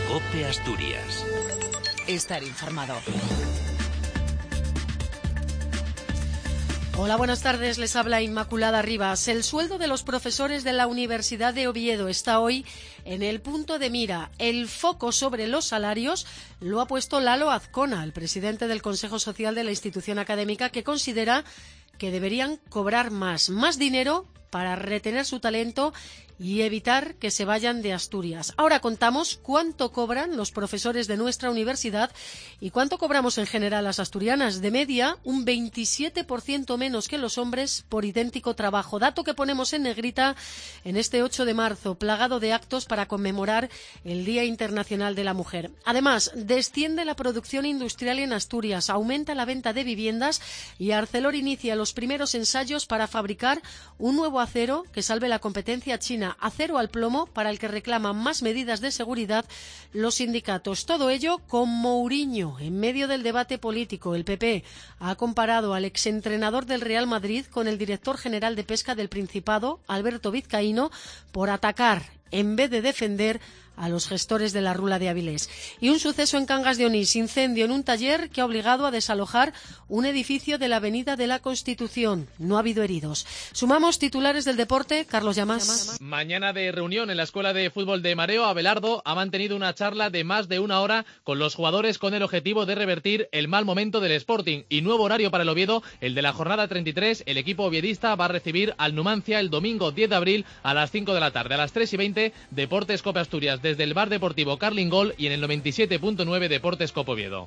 COPE Asturias. Estar informado. Hola, buenas tardes. Les habla Inmaculada Rivas. El sueldo de los profesores de la Universidad de Oviedo está hoy en el punto de mira. El foco sobre los salarios lo ha puesto Lalo Azcona, el presidente del Consejo Social de la institución académica, que considera que deberían cobrar más dinero para retener su talento y evitar que se vayan de Asturias. Ahora contamos cuánto cobran los profesores de nuestra universidad y cuánto cobramos en general las asturianas. De media, un 27% menos que los hombres por idéntico trabajo. Dato que ponemos en negrita en este 8 de marzo, plagado de actos para conmemorar el Día Internacional de la Mujer. Además, desciende la producción industrial en Asturias, aumenta la venta de viviendas y Arcelor inicia los primeros ensayos para fabricar un nuevo acero que salve la competencia china. Acero al plomo, para el que reclaman más medidas de seguridad los sindicatos. Todo ello con Mourinho en medio del debate político. El PP ha comparado al exentrenador del Real Madrid con el director general de Pesca del Principado, Alberto Vizcaíno, por atacar en vez de defender a los gestores de la Rula de Avilés. Y un suceso en Cangas de Onís, incendio en un taller que ha obligado a desalojar un edificio de la Avenida de la Constitución. No ha habido heridos. Sumamos titulares del deporte. Carlos Llamas. Mañana de reunión en la Escuela de Fútbol de Mareo. Abelardo ha mantenido una charla de más de una hora con los jugadores con el objetivo de revertir el mal momento del Sporting. Y nuevo horario para el Oviedo, el de la jornada 33. El equipo oviedista va a recibir al Numancia el domingo 10 de abril a las 5 de la tarde. A las 3:20, Deportes Cope Asturias desde el Bar Deportivo Carlingol y en el 97.9 Deportes Cope Oviedo.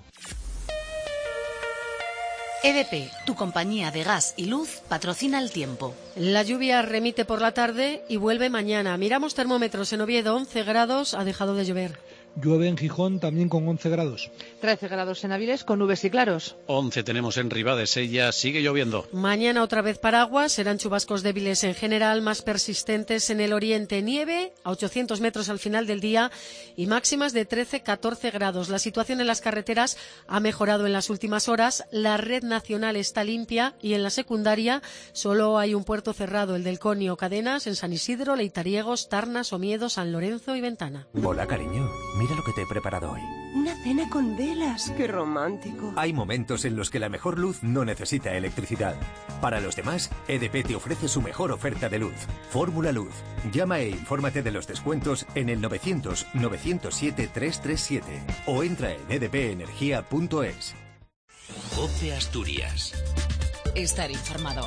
EDP, tu compañía de gas y luz, patrocina el tiempo. La lluvia remite por la tarde y vuelve mañana. Miramos termómetros en Oviedo, 11 grados, ha dejado de llover. Llueve en Gijón también con 11 grados. 13 grados en Avilés con nubes y claros. 11 tenemos en Ribadesella, sigue lloviendo. Mañana otra vez paraguas, serán chubascos débiles en general, más persistentes en el oriente. Nieve a 800 metros al final del día y máximas de 13-14 grados. La situación en las carreteras ha mejorado en las últimas horas. La red nacional está limpia y en la secundaria solo hay un puerto cerrado, el del Conio. Cadenas en San Isidro, Leitariegos, Tarnas, Omiedo, San Lorenzo y Ventana. Hola, cariño. Mira lo que te he preparado hoy. Una cena con velas, qué romántico. Hay momentos en los que la mejor luz no necesita electricidad. Para los demás, EDP te ofrece su mejor oferta de luz. Fórmula Luz. Llama e infórmate de los descuentos en el 900-907-337 o entra en edpenergia.es. COPE Asturias. Estar informado.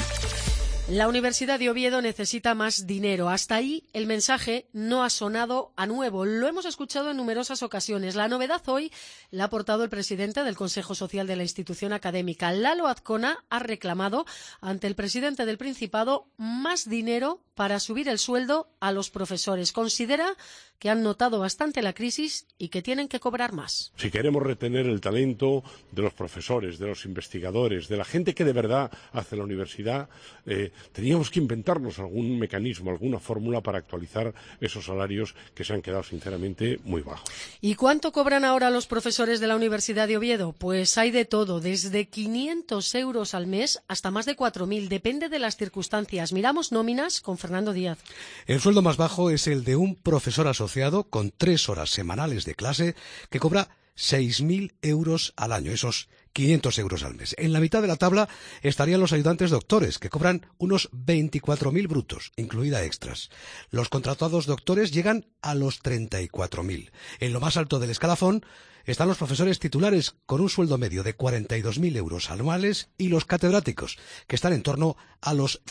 La Universidad de Oviedo necesita más dinero. Hasta ahí el mensaje no ha sonado a nuevo. Lo hemos escuchado en numerosas ocasiones. La novedad hoy la ha aportado el presidente del Consejo Social de la institución académica. Lalo Azcona ha reclamado ante el presidente del Principado más dinero para subir el sueldo a los profesores. Considera que han notado bastante la crisis y que tienen que cobrar más. Si queremos retener el talento de los profesores, de los investigadores, de la gente que de verdad hace la universidad, teníamos que inventarnos algún mecanismo, alguna fórmula para actualizar esos salarios que se han quedado sinceramente muy bajos. ¿Y cuánto cobran ahora los profesores de la Universidad de Oviedo? Pues hay de todo, desde 500 euros al mes hasta más de 4.000, depende de las circunstancias. Miramos nóminas con Fernando Díaz. El sueldo más bajo es el de un profesor asociado con 3 horas semanales de clase que cobra 6.000 euros al año, esos 500 euros al mes. En la mitad de la tabla estarían los ayudantes doctores, que cobran unos 24.000 brutos, incluida extras. Los contratados doctores llegan a los 34.000. En lo más alto del escalafón están los profesores titulares, con un sueldo medio de 42.000 euros anuales, y los catedráticos, que están en torno a los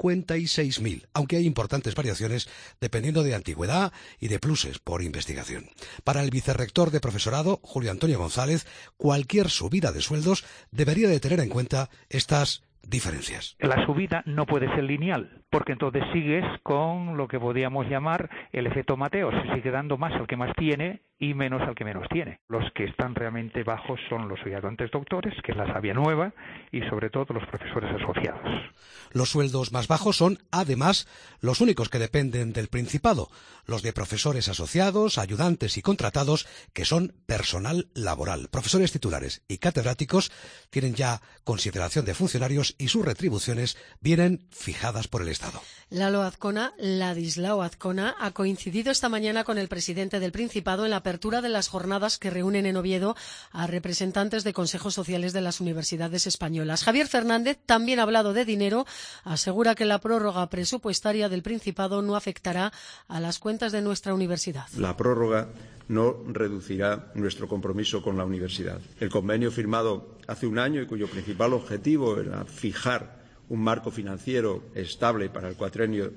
56.000, aunque hay importantes variaciones dependiendo de antigüedad y de pluses por investigación. Para el vicerrector de profesorado, Julio Antonio González, cualquier subida de sueldos debería de tener en cuenta estas diferencias. La subida no puede ser lineal, porque entonces sigues con lo que podríamos llamar el efecto Mateo, se sigue dando más al que más tiene y menos al que menos tiene. Los que están realmente bajos son los ayudantes doctores, que es la savia nueva, y sobre todo los profesores asociados. Los sueldos más bajos son, además, los únicos que dependen del Principado, los de profesores asociados, ayudantes y contratados, que son personal laboral. Profesores titulares y catedráticos tienen ya consideración de funcionarios y sus retribuciones vienen fijadas por el Estado. Ladislao Azcona, ha coincidido esta mañana con el presidente del Principado en la apertura de las jornadas que reúnen en Oviedo a representantes de consejos sociales de las universidades españolas. Javier Fernández también ha hablado de dinero, asegura que la prórroga presupuestaria del Principado no afectará a las cuentas de nuestra universidad. La prórroga no reducirá nuestro compromiso con la universidad. El convenio firmado hace un año y cuyo principal objetivo era fijar un marco financiero estable para el cuatrienio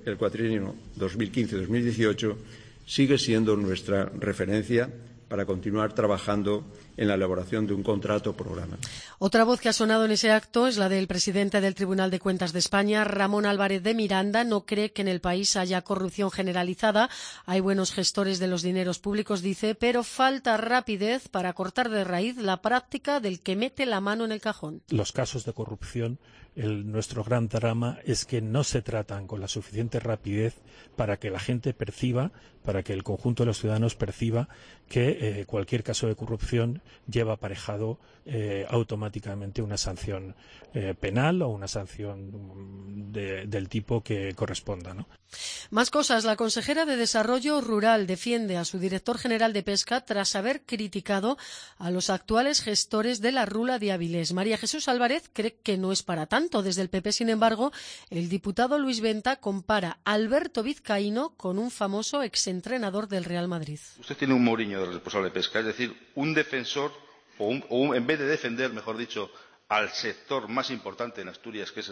2015-2018 sigue siendo nuestra referencia para continuar trabajando en la elaboración de un contrato programa. Otra voz que ha sonado en ese acto es la del presidente del Tribunal de Cuentas de España, Ramón Álvarez de Miranda. No cree que en el país haya corrupción generalizada. Hay buenos gestores de los dineros públicos, dice, pero falta rapidez para cortar de raíz la práctica del que mete la mano en el cajón. Los casos de corrupción, nuestro gran drama es que no se tratan con la suficiente rapidez para que la gente perciba, para que el conjunto de los ciudadanos perciba que cualquier caso de corrupción lleva aparejado automáticamente una sanción penal o una sanción del tipo que corresponda, ¿no? Más cosas. La consejera de Desarrollo Rural defiende a su director general de Pesca tras haber criticado a los actuales gestores de la Rula de Avilés. María Jesús Álvarez cree que no es para tanto. Desde el PP, sin embargo, el diputado Luis Venta compara a Alberto Vizcaíno con un famoso exentrenador del Real Madrid. Usted tiene un Mourinho de responsable de pesca, es decir, un defensor, en vez de defender, mejor dicho, al sector más importante en Asturias, que es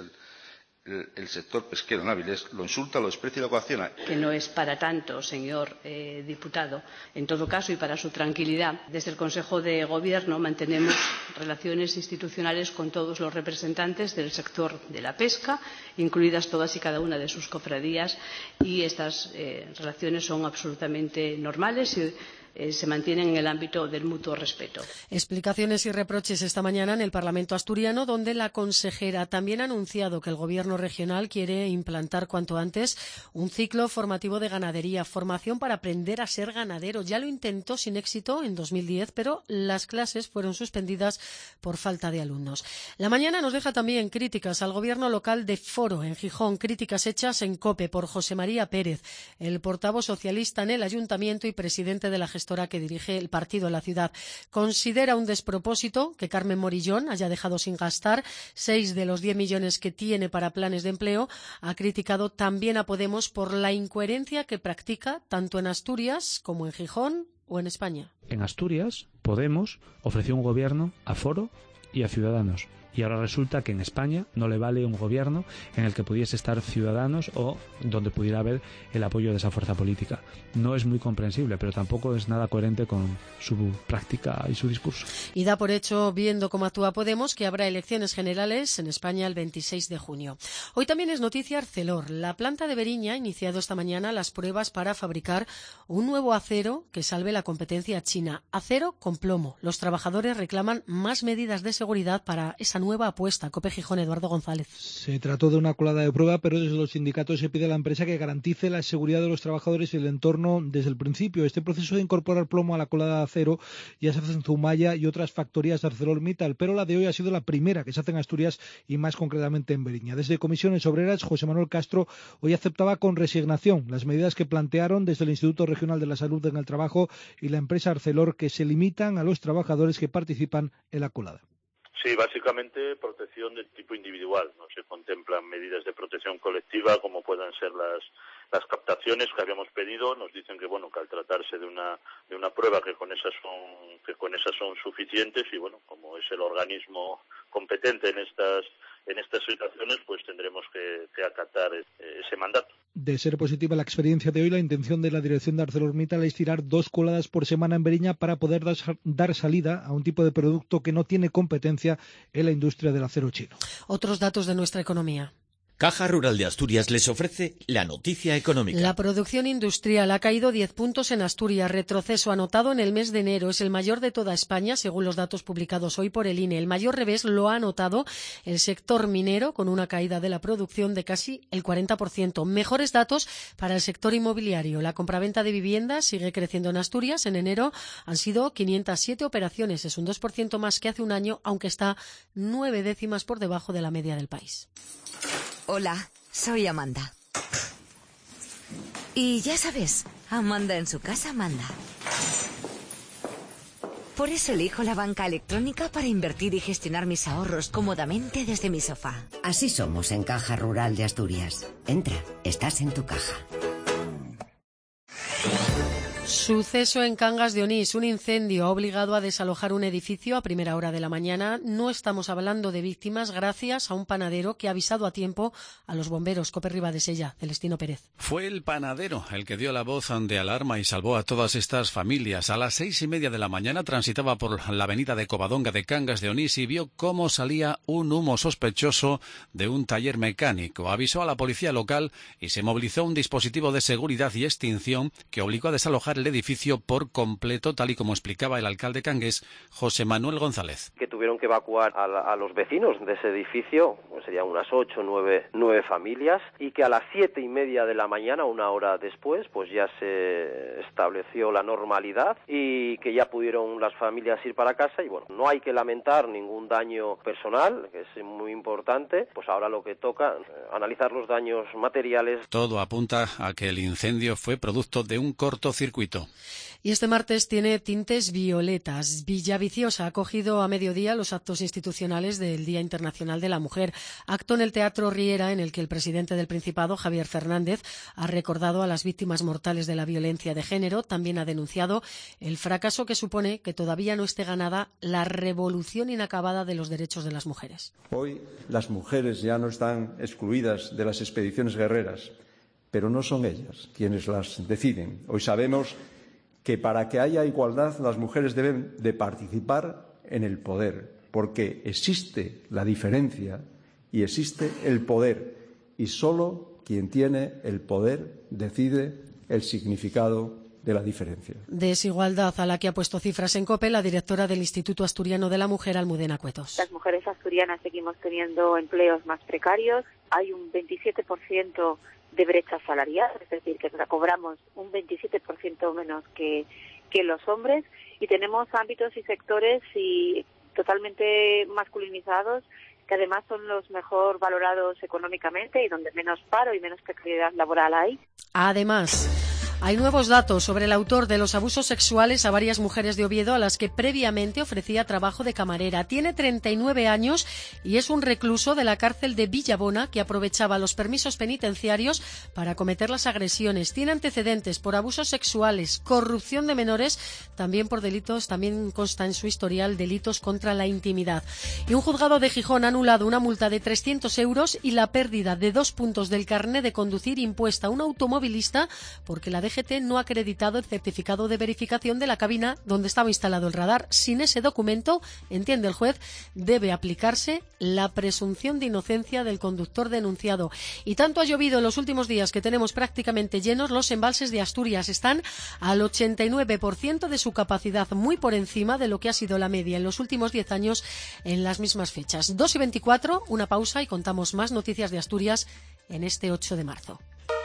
el sector pesquero en Avilés, lo insulta, lo desprecia y lo coacciona. Que no es para tanto, señor diputado. En todo caso, y para su tranquilidad, desde el Consejo de Gobierno mantenemos relaciones institucionales con todos los representantes del sector de la pesca, incluidas todas y cada una de sus cofradías, y estas relaciones son absolutamente normales y se mantienen en el ámbito del mutuo respeto. Explicaciones y reproches esta mañana en el Parlamento asturiano, donde la consejera también ha anunciado que el Gobierno regional quiere implantar cuanto antes un ciclo formativo de ganadería, formación para aprender a ser ganadero. Ya lo intentó sin éxito en 2010, pero las clases fueron suspendidas por falta de alumnos. La mañana nos deja también críticas al Gobierno local de Foro, en Gijón, críticas hechas en COPE por José María Pérez, el portavoz socialista en el Ayuntamiento y presidente de la gestora que dirige el partido en la ciudad. Considera un despropósito que Carmen Morillón haya dejado sin gastar 6 de los 10 millones que tiene para planes de empleo. Ha criticado también a Podemos por la incoherencia que practica tanto en Asturias como en Gijón o en España. En Asturias, Podemos ofreció un gobierno a Foro y a Ciudadanos. Y ahora resulta que en España no le vale un gobierno en el que pudiese estar Ciudadanos o donde pudiera haber el apoyo de esa fuerza política. No es muy comprensible, pero tampoco es nada coherente con su práctica y su discurso. Y da por hecho, viendo cómo actúa Podemos, que habrá elecciones generales en España el 26 de junio. Hoy también es noticia Arcelor. La planta de Beriña ha iniciado esta mañana las pruebas para fabricar un nuevo acero que salve la competencia china. Acero con plomo. Los trabajadores reclaman más medidas de seguridad para esa nueva apuesta. COPE Gijón, Eduardo González. Se trató de una colada de prueba, pero desde los sindicatos se pide a la empresa que garantice la seguridad de los trabajadores y el entorno desde el principio. Este proceso de incorporar plomo a la colada de acero ya se hace en Zumaya y otras factorías de ArcelorMittal, pero la de hoy ha sido la primera que se hace en Asturias y más concretamente en Beriña. Desde Comisiones Obreras, José Manuel Castro hoy aceptaba con resignación las medidas que plantearon desde el Instituto Regional de la Salud en el Trabajo y la empresa Arcelor, que se limitan a los trabajadores que participan en la colada. Sí, básicamente protección de tipo individual. No se contemplan medidas de protección colectiva como puedan ser las captaciones que habíamos pedido. Nos dicen que bueno, que al tratarse de una prueba que con esas son suficientes y bueno, como es el organismo competente en estas situaciones, pues tendremos que acatar ese mandato. De ser positiva la experiencia de hoy, la intención de la dirección de ArcelorMittal es tirar 2 coladas por semana en Beriña para poder dar salida a un tipo de producto que no tiene competencia en la industria del acero chino. Otros datos de nuestra economía. Caja Rural de Asturias les ofrece la noticia económica. La producción industrial ha caído 10 puntos en Asturias, retroceso anotado en el mes de enero. Es el mayor de toda España, según los datos publicados hoy por el INE. El mayor revés lo ha anotado el sector minero, con una caída de la producción de casi el 40%. Mejores datos para el sector inmobiliario. La compraventa de viviendas sigue creciendo en Asturias. En enero han sido 507 operaciones. Es un 2% más que hace un año, aunque está 9 décimas por debajo de la media del país. Hola, soy Amanda. Y ya sabes, Amanda en su casa manda. Por eso elijo la banca electrónica para invertir y gestionar mis ahorros cómodamente desde mi sofá. Así somos en Caja Rural de Asturias. Entra, estás en tu caja. Suceso en Cangas de Onís. Un incendio ha obligado a desalojar un edificio a primera hora de la mañana. No estamos hablando de víctimas gracias a un panadero que ha avisado a tiempo a los bomberos. Cope Ribadesella, Celestino Pérez. Fue el panadero el que dio la voz de alarma y salvó a todas estas familias. A las 6:30 de la mañana transitaba por la avenida de Covadonga de Cangas de Onís y vio cómo salía un humo sospechoso de un taller mecánico. Avisó a la policía local y se movilizó un dispositivo de seguridad y extinción que obligó a desalojar el edificio por completo, tal y como explicaba el alcalde cangués, José Manuel González. Que tuvieron que evacuar a los vecinos de ese edificio, pues serían unas 8 o 9 familias, y que a las 7:30 de la mañana, una hora después, pues ya se estableció la normalidad y que ya pudieron las familias ir para casa. Y bueno, no hay que lamentar ningún daño personal, que es muy importante. Pues ahora lo que toca, analizar los daños materiales. Todo apunta a que el incendio fue producto de un cortocircuito. Y este martes tiene tintes violetas. Villaviciosa ha acogido a mediodía los actos institucionales del Día Internacional de la Mujer. Acto en el Teatro Riera en el que el presidente del Principado, Javier Fernández, ha recordado a las víctimas mortales de la violencia de género. También ha denunciado el fracaso que supone que todavía no esté ganada la revolución inacabada de los derechos de las mujeres. Hoy las mujeres ya no están excluidas de las expediciones guerreras, pero no son ellas quienes las deciden. Hoy sabemos que para que haya igualdad las mujeres deben de participar en el poder, porque existe la diferencia y existe el poder, y solo quien tiene el poder decide el significado de la diferencia. Desigualdad a la que ha puesto cifras en COPE la directora del Instituto Asturiano de la Mujer, Almudena Cuetos. Las mujeres asturianas seguimos teniendo empleos más precarios, hay un 27% de brecha salarial, es decir, que cobramos un 27% menos que los hombres, y tenemos ámbitos y sectores totalmente masculinizados, que además son los mejor valorados económicamente y donde menos paro y menos precariedad laboral hay. Además, hay nuevos datos sobre el autor de los abusos sexuales a varias mujeres de Oviedo a las que previamente ofrecía trabajo de camarera. Tiene 39 años y es un recluso de la cárcel de Villabona que aprovechaba los permisos penitenciarios para cometer las agresiones. Tiene antecedentes por abusos sexuales, corrupción de menores, también por delitos, también consta en su historial delitos contra la intimidad. Y un juzgado de Gijón ha anulado una multa de 300 euros y la pérdida de 2 puntos del carné de conducir impuesta a un automovilista porque la DGT no ha acreditado el certificado de verificación de la cabina donde estaba instalado el radar. Sin ese documento, entiende el juez, debe aplicarse la presunción de inocencia del conductor denunciado. Y tanto ha llovido en los últimos días que tenemos prácticamente llenos los embalses de Asturias. Están al 89% de su capacidad, muy por encima de lo que ha sido la media en los últimos 10 años en las mismas fechas. 2:24, una pausa y contamos más noticias de Asturias en este 8 de marzo.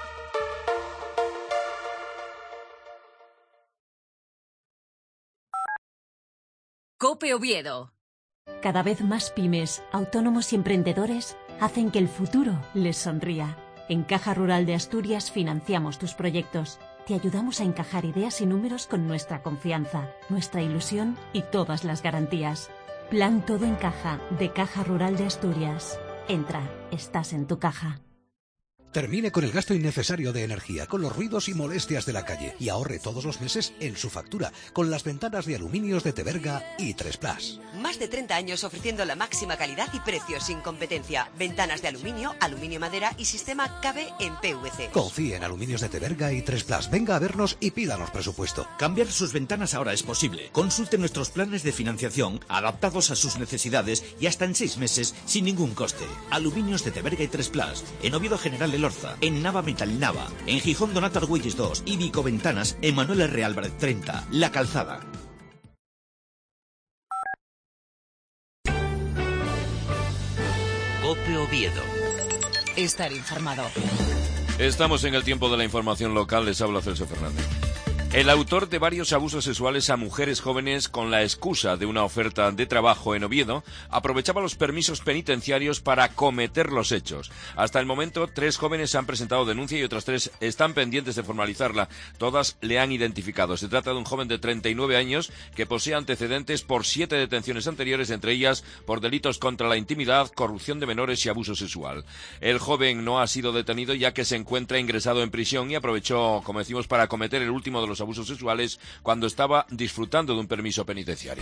COPE Oviedo. Cada vez más pymes, autónomos y emprendedores hacen que el futuro les sonría. En Caja Rural de Asturias financiamos tus proyectos. Te ayudamos a encajar ideas y números con nuestra confianza, nuestra ilusión y todas las garantías. Plan Todo en Caja de Caja Rural de Asturias. Entra, estás en tu caja. Termine con el gasto innecesario de energía, con los ruidos y molestias de la calle y ahorre todos los meses en su factura con las ventanas de aluminios de Teberga y 3Plus. Más de 30 años ofreciendo la máxima calidad y precios sin competencia. Ventanas de aluminio, aluminio madera y sistema KB en PVC. Confíe en Aluminios de Teberga y 3Plus. Venga a vernos y pídanos presupuesto. Cambiar sus ventanas ahora es posible. Consulte nuestros planes de financiación adaptados a sus necesidades y hasta en 6 meses sin ningún coste. Aluminios de Teberga y 3Plus. En Oviedo General Elorza, en Nava Metal Nava, en Gijón Donato Argüelles 2 y Vico Ventanas en Manuel R. Álvarez 30, La Calzada. COPE Oviedo. Estar informado. Estamos en el tiempo de la información local. Les habla Celso Fernández. El autor de varios abusos sexuales a mujeres jóvenes con la excusa de una oferta de trabajo en Oviedo aprovechaba los permisos penitenciarios para cometer los hechos. Hasta el momento, 3 jóvenes han presentado denuncia y otras 3 están pendientes de formalizarla. Todas le han identificado. Se trata de un joven de 39 años que posee antecedentes por 7 detenciones anteriores, entre ellas por delitos contra la intimidad, corrupción de menores y abuso sexual. El joven no ha sido detenido ya que se encuentra ingresado en prisión y aprovechó, como decimos, para cometer el último de los abusos sexuales cuando estaba disfrutando de un permiso penitenciario.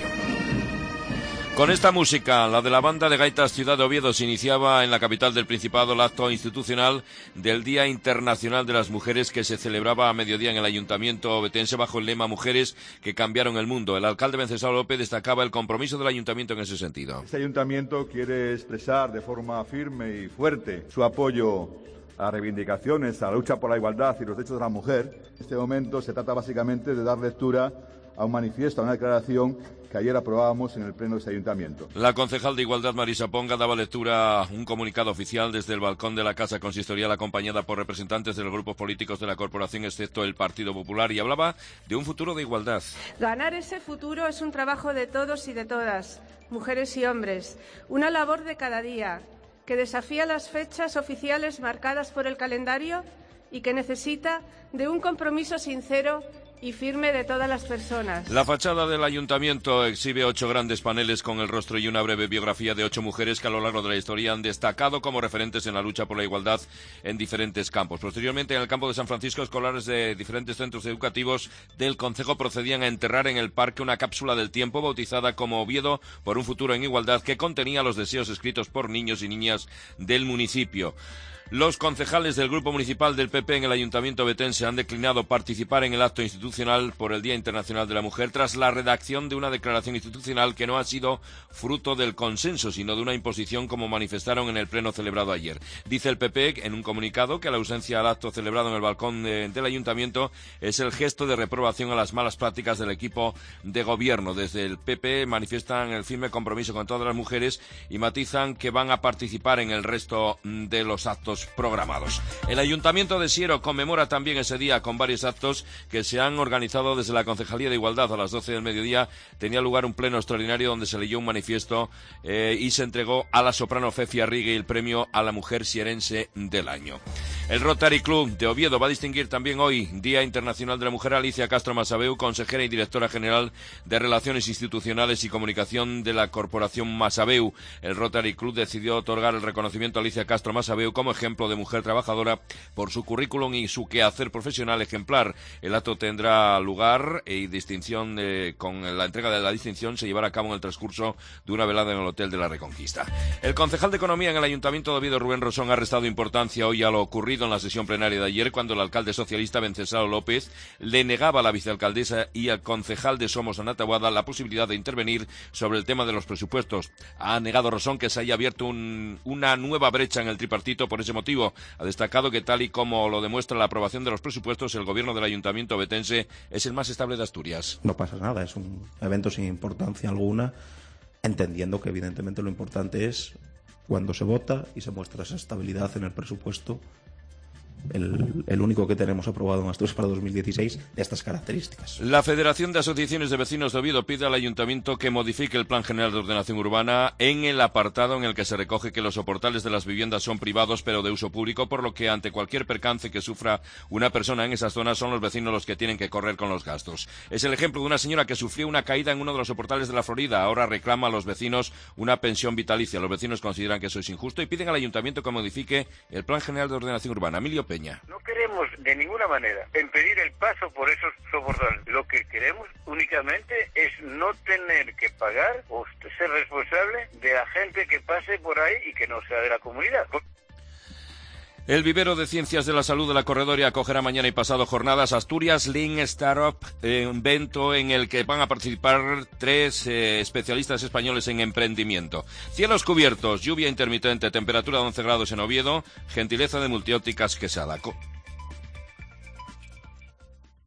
Con esta música, la de la banda de gaitas Ciudad de Oviedo, se iniciaba en la capital del Principado el acto institucional del Día Internacional de las Mujeres, que se celebraba a mediodía en el Ayuntamiento ovetense bajo el lema Mujeres que cambiaron el mundo. El alcalde Venceslao López destacaba el compromiso del Ayuntamiento en ese sentido. Este Ayuntamiento quiere expresar de forma firme y fuerte su apoyo a reivindicaciones, a la lucha por la igualdad y los derechos de la mujer. En este momento se trata básicamente de dar lectura a un manifiesto, a una declaración que ayer aprobábamos en el Pleno de este Ayuntamiento. La concejal de Igualdad, Marisa Ponga, daba lectura a un comunicado oficial desde el balcón de la Casa Consistorial, acompañada por representantes de los grupos políticos de la corporación, excepto el Partido Popular, y hablaba de un futuro de igualdad. Ganar ese futuro es un trabajo de todos y de todas, mujeres y hombres, una labor de cada día, que desafía las fechas oficiales marcadas por el calendario y que necesita de un compromiso sincero y firme de todas las personas. La fachada del Ayuntamiento exhibe 8 grandes paneles con el rostro y una breve biografía de 8 mujeres que a lo largo de la historia han destacado como referentes en la lucha por la igualdad en diferentes campos. Posteriormente, en el campo de San Francisco, escolares de diferentes centros educativos del concejo procedían a enterrar en el parque una cápsula del tiempo bautizada como Oviedo por un futuro en igualdad, que contenía los deseos escritos por niños y niñas del municipio. Los concejales del Grupo Municipal del PP en el Ayuntamiento ovetense han declinado participar en el acto institucional por el Día Internacional de la Mujer tras la redacción de una declaración institucional que no ha sido fruto del consenso, sino de una imposición, como manifestaron en el pleno celebrado ayer. Dice el PP en un comunicado que la ausencia al acto celebrado en el balcón del Ayuntamiento es el gesto de reprobación a las malas prácticas del equipo de gobierno. Desde el PP manifiestan el firme compromiso con todas las mujeres y matizan que van a participar en el resto de los actos programados. El Ayuntamiento de Siero conmemora también ese día con varios actos que se han organizado desde la Concejalía de Igualdad. A las 12 del mediodía tenía lugar un pleno extraordinario donde se leyó un manifiesto y se entregó a la soprano Fefi Arrigui el premio a la mujer sierense del año. El Rotary Club de Oviedo va a distinguir también hoy, Día Internacional de la Mujer, a Alicia Castro Masabeu, consejera y directora general de Relaciones Institucionales y Comunicación de la Corporación Masabeu. El Rotary Club decidió otorgar el reconocimiento a Alicia Castro Masabeu como ejemplo de mujer trabajadora por su currículum y su quehacer profesional ejemplar. El acto tendrá lugar y distinción con la entrega de la distinción se llevará a cabo en el transcurso de una velada en el Hotel de la Reconquista. El concejal de Economía en el Ayuntamiento de Oviedo, Rubén Rosón, ha restado importancia hoy a lo ocurrido en la sesión plenaria de ayer, cuando el alcalde socialista Venceslao López le negaba a la vicealcaldesa y al concejal de Somos, Ana Taboada, la posibilidad de intervenir sobre el tema de los presupuestos. Ha negado Rosón que se haya abierto una nueva brecha en el tripartito por ese motivo. Ha destacado que, tal y como lo demuestra la aprobación de los presupuestos, el gobierno del Ayuntamiento ovetense es el más estable de Asturias. No pasa nada, es un evento sin importancia alguna, entendiendo que evidentemente lo importante es cuando se vota y se muestra esa estabilidad en el presupuesto, el único que tenemos aprobado en Asturias para 2016 de estas características. La Federación de Asociaciones de Vecinos de Oviedo pide al Ayuntamiento que modifique el Plan General de Ordenación Urbana en el apartado en el que se recoge que los soportales de las viviendas son privados pero de uso público, por lo que ante cualquier percance que sufra una persona en esas zonas son los vecinos los que tienen que correr con los gastos. Es el ejemplo de una señora que sufrió una caída en uno de los soportales de la Florida. Ahora reclama a los vecinos una pensión vitalicia. Los vecinos consideran que eso es injusto y piden al Ayuntamiento que modifique el Plan General de Ordenación Urbana. Emilio Peña. No queremos de ninguna manera impedir el paso por esos soportales. Lo que queremos únicamente es no tener que pagar o ser responsable de la gente que pase por ahí y que no sea de la comunidad. El vivero de Ciencias de la Salud de la Corredoria acogerá mañana y pasado jornadas Asturias Lean Startup, evento en el que van a participar 3 especialistas españoles en emprendimiento. Cielos cubiertos, lluvia intermitente, temperatura de 11 grados en Oviedo, gentileza de Multiópticas Quesada.